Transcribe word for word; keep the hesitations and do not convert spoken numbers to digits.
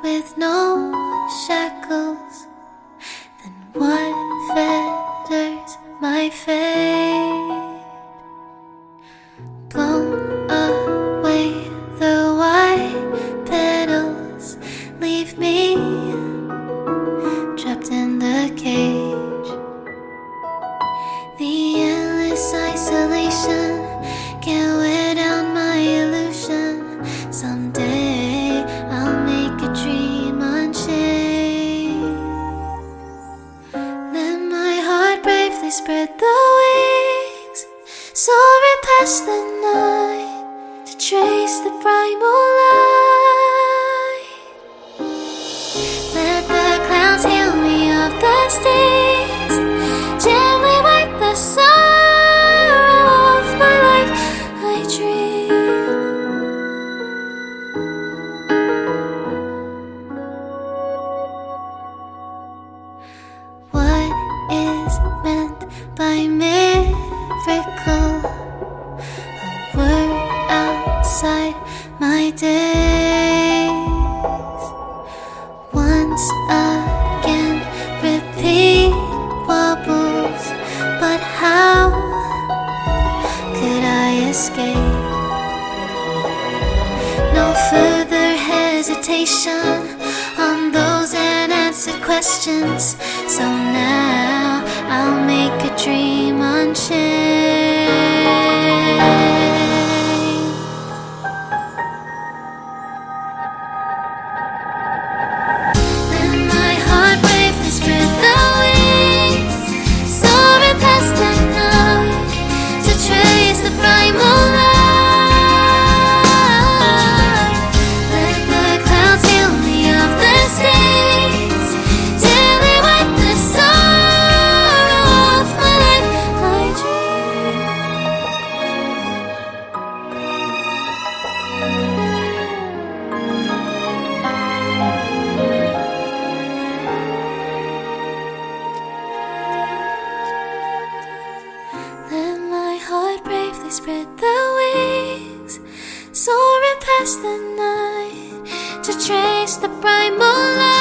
with no shackles, then what fetters my fate? Blown away the white petals, leave me trapped in the cage. The endless isolation can't wear down my illusion. Someday I'll make a dream unchained. Let my heart bravely spread the wings, soaring past the night to trace the primal light. Let the clouds heal me of the stings, gently wipe the sorrow off my life. I dream. What is meant by miracle? A word outside my days. Once again, repeat wobbles, but how could I escape? No further hesitation on those unanswered questions. So now I'll make a dream unchained. Let my heart bravely spread the wings, soaring past the night to trace the primal light. Let the clouds heal me of the stains, gently wipe the sorrow off my life. I dream. Let my heart bravely spread the wings, soaring past the night to trace the primal light.